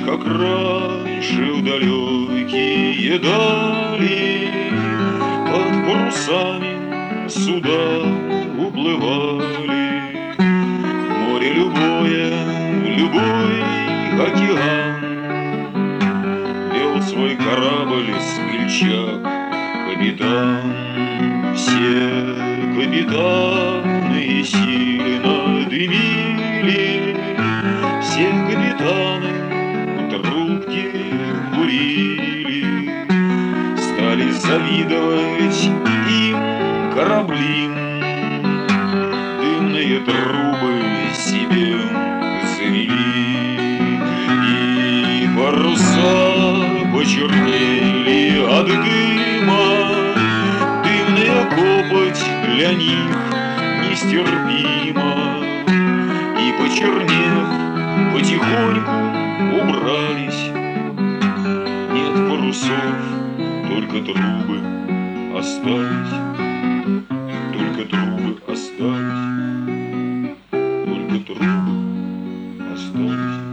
как раньше в далекие дали, под парусами суда уплывали. Море любое, любой океан вел свой корабль смельчак, капитан. Все капитаны сильно дымили, все капитаны трубки курили. Стали завидовать им корабли, дымные трубы себе завели. И паруса почернели от дыма, дымная копоть для них нестерпима. И почернев, потихоньку убрались. Нет парусов, только трубы остались. Только трубы остались. Только трубы остались.